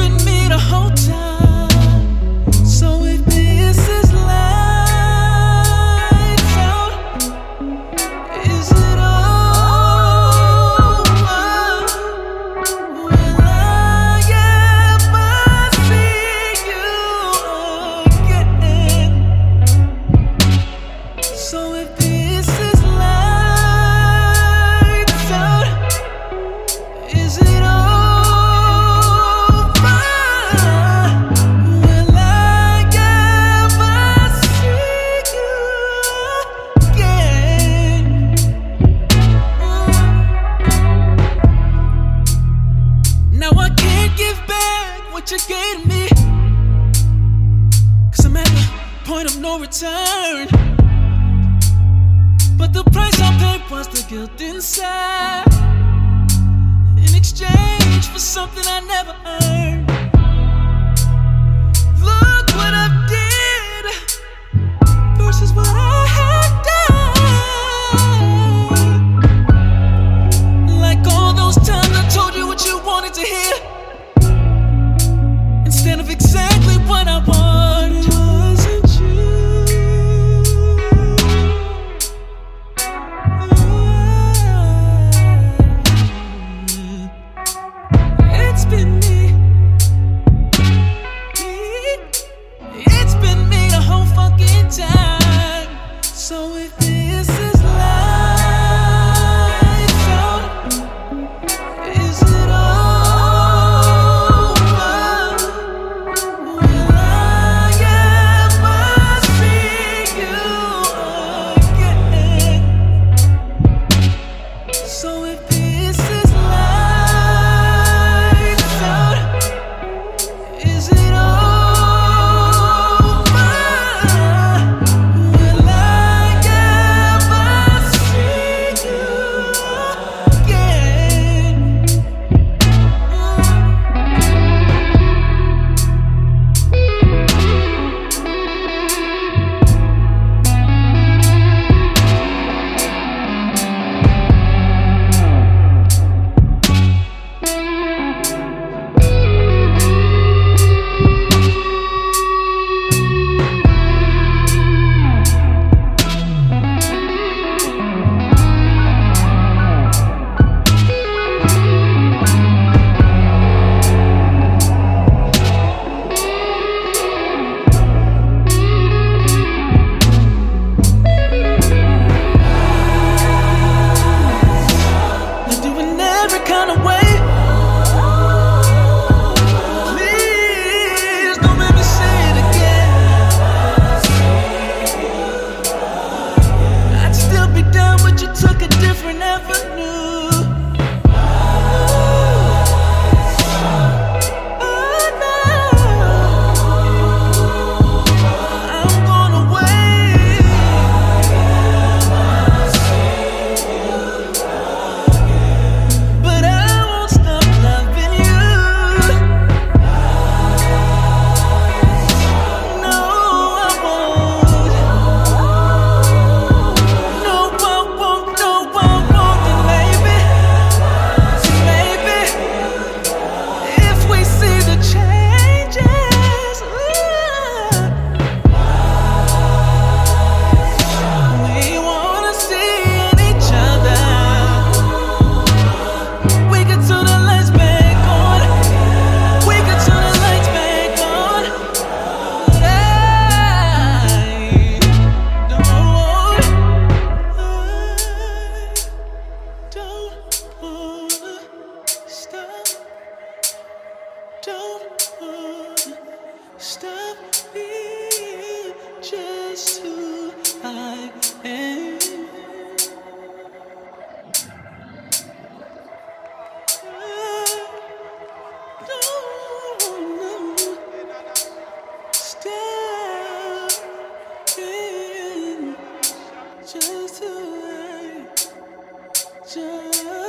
been me the whole time. So if this is lights out, is it over? Will I ever see you again? So if this is lights out, is it over? Will I ever see you again? Now I can't give back what you gave me, 'cause I'm at the point of no return. But the price I paid was the guilt inside, in exchange for something I never earned. Look what I did versus what I had done. Like all those times I told you what you wanted to hear, instead of exactly what I wanted. Wasn't you? It's been me. It's been me the whole fucking time. So if this is lights out, is it over? Will I ever see you again? So if this is lights out, is it over? Will I ever see you again? I do in every kind of way. Please don't make me say it again. I'd still be down, but you took a different avenue. Oh no, I'm gonna wait. But I won't stop loving you. No, I won't. No, I won't. No, I won't. And maybe, if we see the changes, we wanna see in each other. We can turn the lights back on. We can turn the lights back on. I don't wanna stop. Don't wanna stop being just who I am. Don't wanna stop being just who I am.